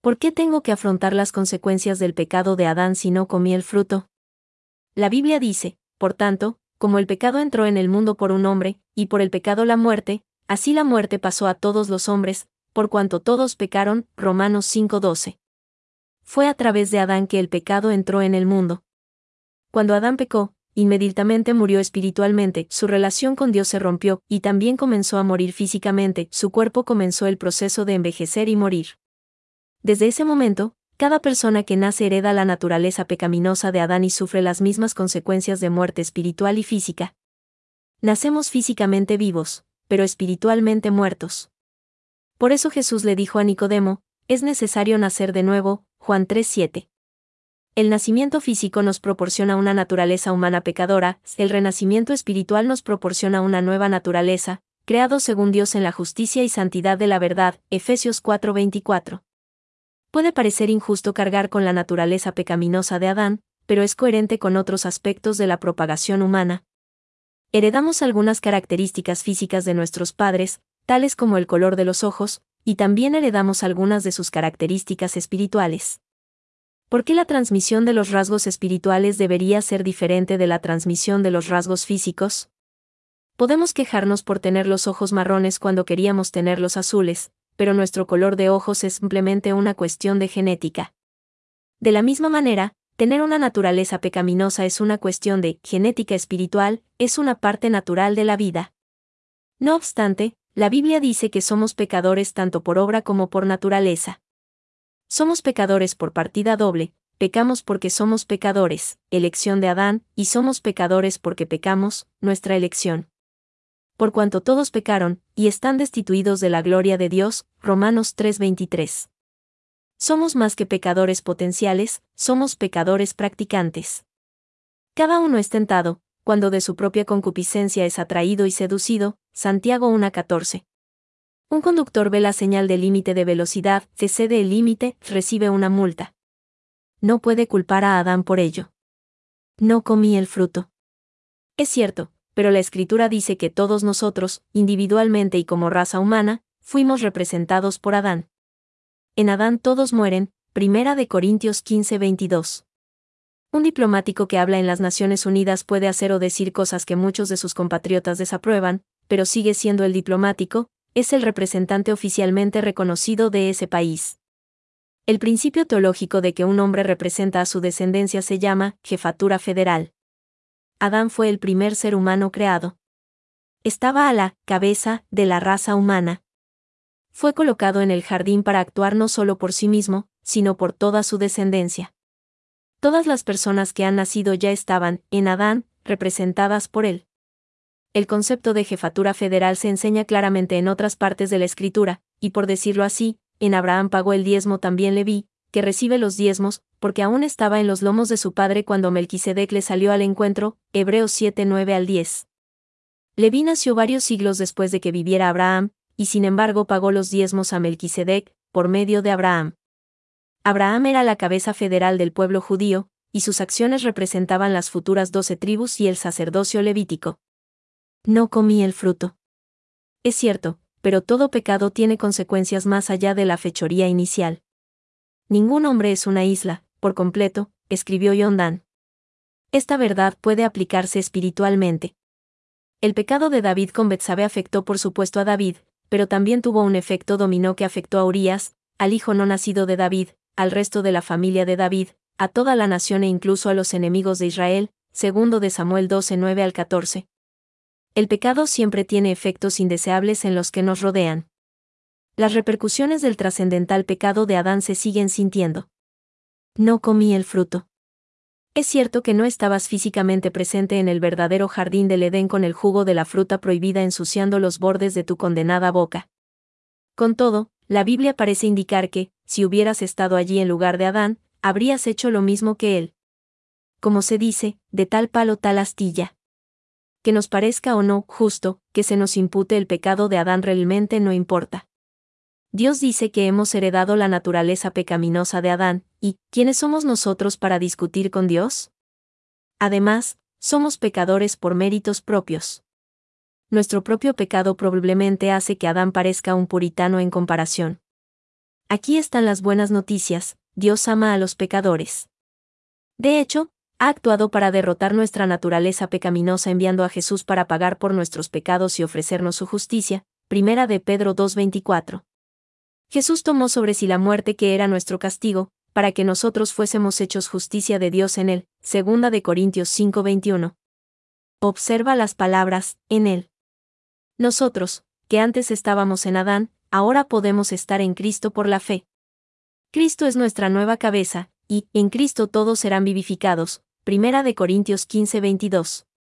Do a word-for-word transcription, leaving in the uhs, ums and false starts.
¿Por qué tengo que afrontar las consecuencias del pecado de Adán si no comí el fruto? La Biblia dice, por tanto, como el pecado entró en el mundo por un hombre, y por el pecado la muerte, así la muerte pasó a todos los hombres, por cuanto todos pecaron. Romanos cinco doce. Fue a través de Adán que el pecado entró en el mundo. Cuando Adán pecó, inmediatamente murió espiritualmente, su relación con Dios se rompió, y también comenzó a morir físicamente, su cuerpo comenzó el proceso de envejecer y morir. Desde ese momento, cada persona que nace hereda la naturaleza pecaminosa de Adán y sufre las mismas consecuencias de muerte espiritual y física. Nacemos físicamente vivos, pero espiritualmente muertos. Por eso Jesús le dijo a Nicodemo, es necesario nacer de nuevo, Juan tres siete. El nacimiento físico nos proporciona una naturaleza humana pecadora, el renacimiento espiritual nos proporciona una nueva naturaleza, creado según Dios en la justicia y santidad de la verdad, Efesios cuatro veinticuatro. Puede parecer injusto cargar con la naturaleza pecaminosa de Adán, pero es coherente con otros aspectos de la propagación humana. Heredamos algunas características físicas de nuestros padres, tales como el color de los ojos, y también heredamos algunas de sus características espirituales. ¿Por qué la transmisión de los rasgos espirituales debería ser diferente de la transmisión de los rasgos físicos? Podemos quejarnos por tener los ojos marrones cuando queríamos tenerlos azules, pero nuestro color de ojos es simplemente una cuestión de genética. De la misma manera, tener una naturaleza pecaminosa es una cuestión de genética espiritual, es una parte natural de la vida. No obstante, la Biblia dice que somos pecadores tanto por obra como por naturaleza. Somos pecadores por partida doble, pecamos porque somos pecadores, elección de Adán, y somos pecadores porque pecamos, nuestra elección. Por cuanto todos pecaron, y están destituidos de la gloria de Dios, Romanos tres veintitrés. Somos más que pecadores potenciales, somos pecadores practicantes. Cada uno es tentado, cuando de su propia concupiscencia es atraído y seducido, Santiago uno catorce. Un conductor ve la señal de límite de velocidad, excede el límite, recibe una multa. No puede culpar a Adán por ello. No comí el fruto. Es cierto, pero la Escritura dice que todos nosotros, individualmente y como raza humana, fuimos representados por Adán. En Adán todos mueren, Primera de Corintios quince veintidós. Un diplomático que habla en las Naciones Unidas puede hacer o decir cosas que muchos de sus compatriotas desaprueban, pero sigue siendo el diplomático, es el representante oficialmente reconocido de ese país. El principio teológico de que un hombre representa a su descendencia se llama jefatura federal. Adán fue el primer ser humano creado. Estaba a la cabeza de la raza humana. Fue colocado en el jardín para actuar no solo por sí mismo, sino por toda su descendencia. Todas las personas que han nacido ya estaban, en Adán, representadas por él. El concepto de jefatura federal se enseña claramente en otras partes de la Escritura, y por decirlo así, en Abraham pagó el diezmo también Leví, que recibe los diezmos, porque aún estaba en los lomos de su padre cuando Melquisedec le salió al encuentro, Hebreos siete nueve al diez. Leví nació varios siglos después de que viviera Abraham, y sin embargo pagó los diezmos a Melquisedec, por medio de Abraham. Abraham era la cabeza federal del pueblo judío, y sus acciones representaban las futuras doce tribus y el sacerdocio levítico. No comí el fruto. Es cierto, pero todo pecado tiene consecuencias más allá de la fechoría inicial. Ningún hombre es una isla, por completo, escribió John Donne. Esta verdad puede aplicarse espiritualmente. El pecado de David con Betsabé afectó por supuesto a David, pero también tuvo un efecto dominó que afectó a Urías, al hijo no nacido de David, al resto de la familia de David, a toda la nación e incluso a los enemigos de Israel, segundo de Samuel doce nueve al catorce. El pecado siempre tiene efectos indeseables en los que nos rodean. Las repercusiones del trascendental pecado de Adán se siguen sintiendo. No comí el fruto. Es cierto que no estabas físicamente presente en el verdadero jardín del Edén con el jugo de la fruta prohibida ensuciando los bordes de tu condenada boca. Con todo, la Biblia parece indicar que, si hubieras estado allí en lugar de Adán, habrías hecho lo mismo que él. Como se dice, de tal palo tal astilla. Que nos parezca o no justo, que se nos impute el pecado de Adán realmente no importa. Dios dice que hemos heredado la naturaleza pecaminosa de Adán, y ¿quiénes somos nosotros para discutir con Dios? Además, somos pecadores por méritos propios. Nuestro propio pecado probablemente hace que Adán parezca un puritano en comparación. Aquí están las buenas noticias: Dios ama a los pecadores. De hecho, ha actuado para derrotar nuestra naturaleza pecaminosa enviando a Jesús para pagar por nuestros pecados y ofrecernos su justicia. Primera de Pedro dos veinticuatro. Jesús tomó sobre sí la muerte que era nuestro castigo, para que nosotros fuésemos hechos justicia de Dios en él. Segunda de Corintios cinco veintiuno. Observa las palabras, en él. Nosotros, que antes estábamos en Adán, ahora podemos estar en Cristo por la fe. Cristo es nuestra nueva cabeza, y, en Cristo todos serán vivificados. Primera de Corintios quince veintidós.